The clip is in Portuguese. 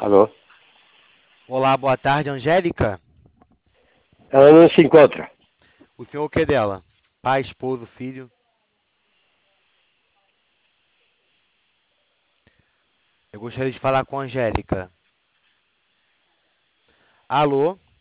Alô? Olá, boa tarde, Angélica. Ela não se encontra. O senhor o que dela? Pai, esposo, filho? Eu gostaria de falar com a Angélica. Alô?